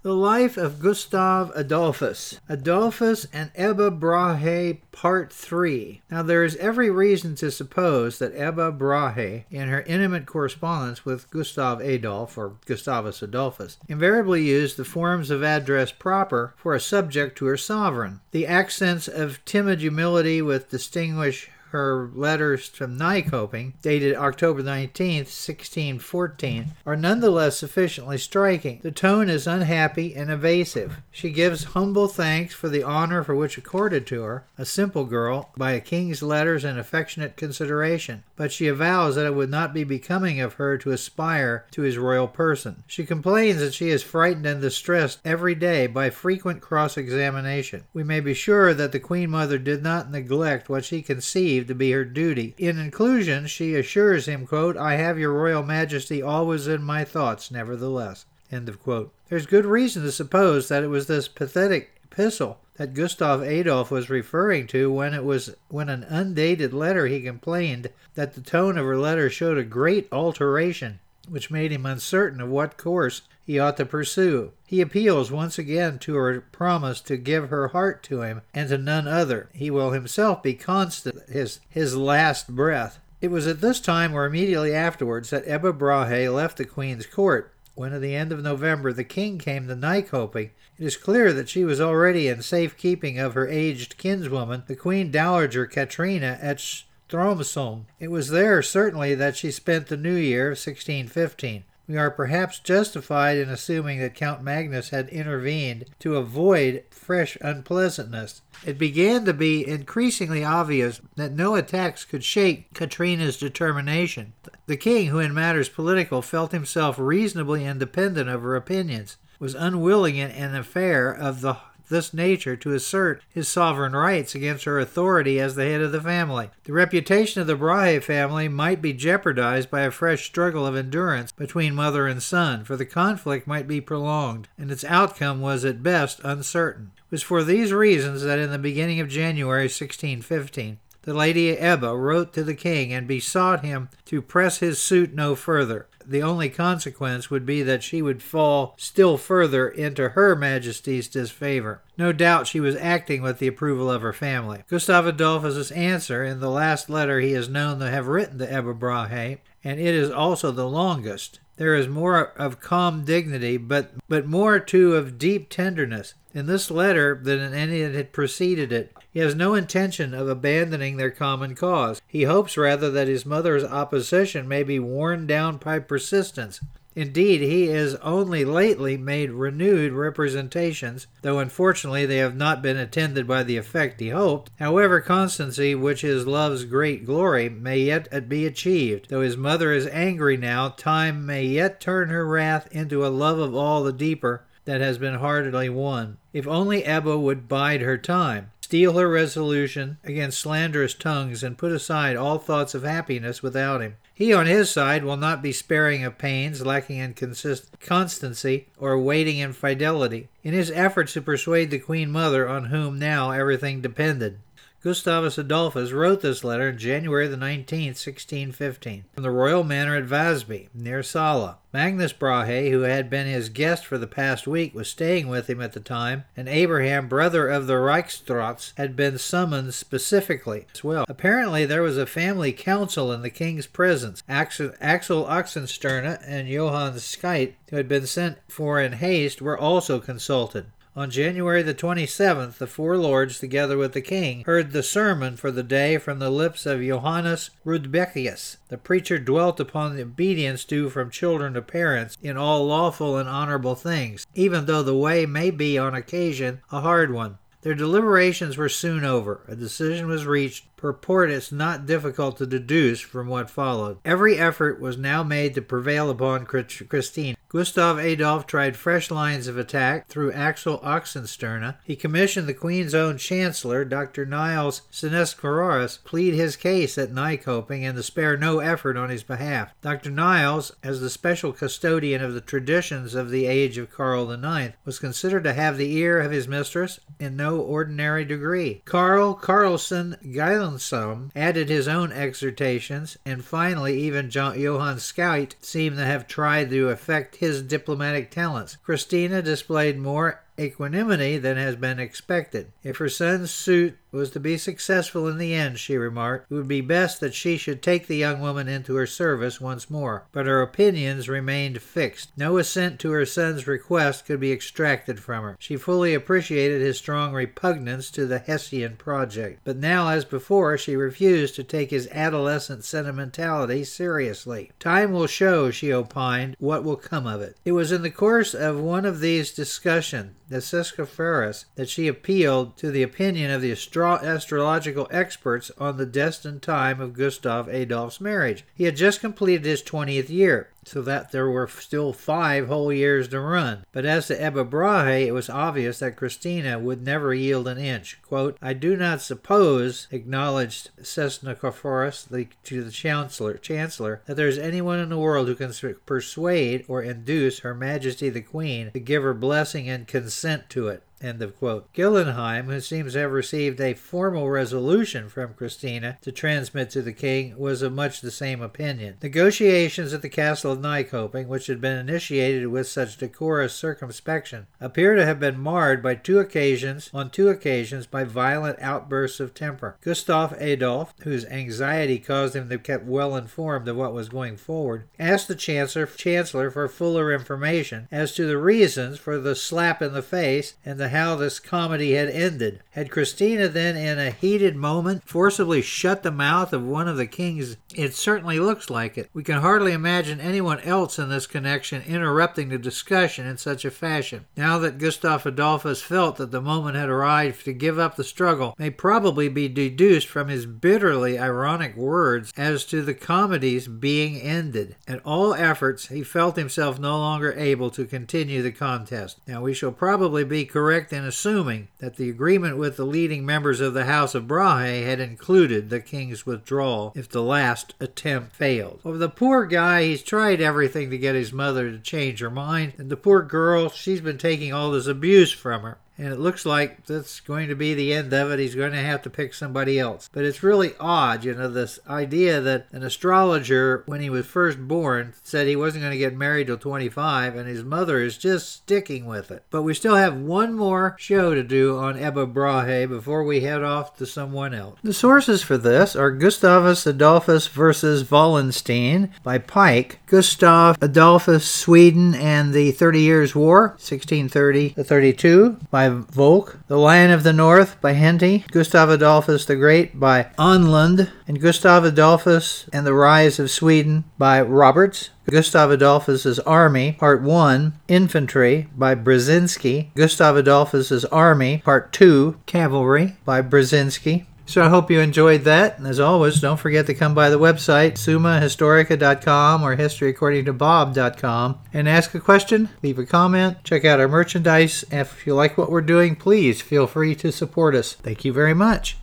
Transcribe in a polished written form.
The Life of Gustav Adolphus. Adolphus and Ebba Brahe, Part 3. Now there is every reason to suppose that Ebba Brahe, in her intimate correspondence with Gustav Adolf, or Gustavus Adolphus, invariably used the forms of address proper for a subject to her sovereign. The accents of timid humility which distinguish her letters from Nyköping, dated October 19th, 1614, are nonetheless sufficiently striking. The tone is unhappy and evasive. She gives humble thanks for the honor for which accorded to her, a simple girl, by a king's letters and affectionate consideration, but she avows that it would not be becoming of her to aspire to his royal person. She complains that she is frightened and distressed every day by frequent cross-examination. We may be sure that the Queen Mother did not neglect what she conceived to be her duty. In conclusion, she assures him, quote, "I have your royal majesty always in my thoughts, nevertheless." End of quote. There's good reason to suppose that it was this pathetic epistle that Gustav Adolf was referring to when an undated letter he complained that the tone of her letter showed a great alteration, which made him uncertain of what course he ought to pursue. He appeals once again to her promise to give her heart to him and to none other. He will himself be constant his last breath. It was at this time or immediately afterwards that Ebba Brahe left the Queen's court. When at the end of November the king came to Nyköping, it is clear that she was already in safe keeping of her aged kinswoman, the Queen Dowager Katrina, at Stromsholm. It was there certainly that she spent the new year of 1615. We are perhaps justified in assuming that Count Magnus had intervened to avoid fresh unpleasantness. It began to be increasingly obvious that no attacks could shake Katrina's determination. The king, who in matters political felt himself reasonably independent of her opinions, was unwilling in an affair of this nature to assert his sovereign rights against her authority as the head of the family. The reputation of the Brahe family might be jeopardized by a fresh struggle of endurance between mother and son, for the conflict might be prolonged, and its outcome was at best uncertain. It was for these reasons that in the beginning of January 1615, the Lady Ebba wrote to the king and besought him to press his suit no further. The only consequence would be that she would fall still further into her majesty's disfavor. No doubt she was acting with the approval of her family. Gustav Adolphus's answer, in the last letter he is known to have written to Ebba Brahe, and it is also the longest. There is more of calm dignity, but more too of deep tenderness in this letter than in any that had preceded it. He has no intention of abandoning their common cause. He hopes rather that his mother's opposition may be worn down by persistence. Indeed, he has only lately made renewed representations, though unfortunately they have not been attended by the effect he hoped. However, constancy, which is love's great glory, may yet be achieved. Though his mother is angry now, time may yet turn her wrath into a love of all the deeper that has been hardly won. If only Ebba would bide her time, steel her resolution against slanderous tongues, and put aside all thoughts of happiness without him. He, on his side, will not be sparing of pains, lacking in constancy, or waiting in fidelity, in his efforts to persuade the Queen Mother, on whom now everything depended. Gustavus Adolphus wrote this letter on January the 19th, 1615, from the royal manor at Vasby, near Sala. Magnus Brahe, who had been his guest for the past week, was staying with him at the time, and Abraham, brother of the Reichstrots, had been summoned specifically as well. Apparently there was a family council in the king's presence. Axel Oxenstierna and Johann Scheidt, who had been sent for in haste, were also consulted. On January the 27th, the four lords, together with the king, heard the sermon for the day from the lips of Johannes Rudbeckius. The preacher dwelt upon the obedience due from children to parents in all lawful and honorable things, even though the way may be on occasion a hard one. Their deliberations were soon over. A decision was reached, purports not difficult to deduce from what followed. Every effort was now made to prevail upon Christine. Gustav Adolf tried fresh lines of attack through Axel Oxenstierna. He commissioned the Queen's own Chancellor, Dr. Niles Senescaroris, plead his case at Nyköping and to spare no effort on his behalf. Dr. Niles, as the special custodian of the traditions of the age of Karl IX, was considered to have the ear of his mistress in no ordinary degree. Karl Carlson Geilen some, added his own exhortations, and finally even Johann Scout seemed to have tried to affect his diplomatic talents. Christina displayed more equanimity than has been expected. If her son's suit was to be successful in the end, she remarked, it would be best that she should take the young woman into her service once more. But her opinions remained fixed. No assent to her son's request could be extracted from her. She fully appreciated his strong repugnance to the Hessian project. But now, as before, she refused to take his adolescent sentimentality seriously. Time will show, she opined, what will come of it. It was in the course of one of these discussions, the Sesquiferus, that she appealed to the opinion of the astrological experts on the destined time of Gustav Adolf's marriage. He had just completed his 20th year, so that there were still 5 whole years to run. But as to Ebba Brahe, it was obvious that Christina would never yield an inch. Quote, I do not suppose, acknowledged Sesquiferus to the Chancellor, that there is anyone in the world who can persuade or induce Her Majesty the Queen to give her blessing and consent to it. End of quote. Gillenheim, who seems to have received a formal resolution from Christina to transmit to the king, was of much the same opinion. Negotiations at the castle of Nykoping, which had been initiated with such decorous circumspection, appear to have been marred on two occasions by violent outbursts of temper. Gustav Adolf, whose anxiety caused him to be kept well informed of what was going forward, asked the Chancellor for fuller information as to the reasons for the slap in the face and the how this comedy had ended. Had Christina then, in a heated moment, forcibly shut the mouth of one of the king's? It certainly looks like it. We can hardly imagine anyone else in this connection interrupting the discussion in such a fashion. Now that Gustav Adolphus felt that the moment had arrived to give up the struggle, may probably be deduced from his bitterly ironic words as to the comedy's being ended. At all efforts, he felt himself no longer able to continue the contest. Now, we shall probably be correct in assuming that the agreement with the leading members of the House of Brahe had included the king's withdrawal if the last attempt failed. Well, the poor guy, he's tried everything to get his mother to change her mind, and the poor girl, she's been taking all this abuse from her. And it looks like that's going to be the end of it. He's going to have to pick somebody else. But it's really odd, this idea that an astrologer, when he was first born, said he wasn't going to get married till 25, and his mother is just sticking with it. But we still have one more show to do on Ebba Brahe before we head off to someone else. The sources for this are Gustavus Adolphus versus Wallenstein by Pike, Gustav Adolphus, Sweden and the 30 Years' War, 1630-32, by Volk, The Lion of the North by Henty, Gustav Adolphus the Great by Onlund, and Gustav Adolphus and the Rise of Sweden by Roberts, Gustav Adolphus's Army, Part 1, Infantry by Brzezinski, Gustav Adolphus's Army, Part 2, Cavalry by Brzezinski. So I hope you enjoyed that. And as always, don't forget to come by the website, summahistorica.com or historyacordingtobob.com, and ask a question, leave a comment, check out our merchandise. If you like what we're doing, please feel free to support us. Thank you very much.